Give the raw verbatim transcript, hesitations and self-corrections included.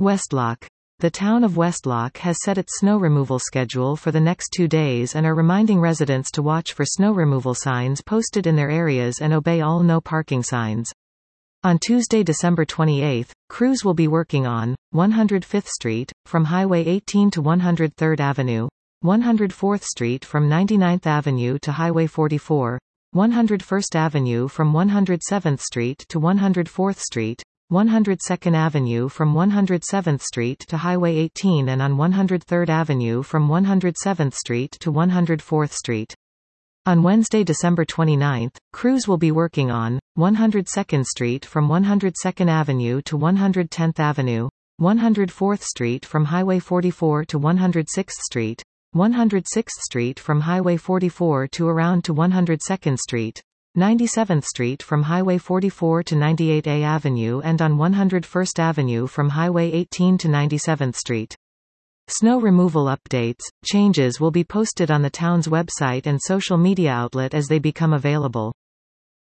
Westlock. The town of Westlock has set its snow removal schedule for the next two days and are reminding residents to watch for snow removal signs posted in their areas and obey all no parking signs. On Tuesday, December twenty-eighth, crews will be working on one hundred fifth Street, from Highway eighteen to one hundred third Avenue, one hundred fourth Street from ninety-ninth Avenue to Highway forty-four, one hundred first Avenue from one hundred seventh Street to one hundred fourth Street, one hundred second Avenue from one hundred seventh Street to Highway eighteen, and on one hundred third Avenue from one hundred seventh Street to one hundred fourth Street. On Wednesday, December twenty-ninth, crews will be working on one hundred second Street from one hundred second Avenue to one hundred tenth Avenue, one hundred fourth Street from Highway forty-four to one hundred sixth Street, one hundred sixth Street from Highway forty-four to around to one hundred second Street, ninety-seventh Street from Highway forty-four to ninety-eighth Avenue, and on one hundred first Avenue from Highway eighteen to ninety-seventh Street. Snow removal updates, changes will be posted on the town's website and social media outlet as they become available.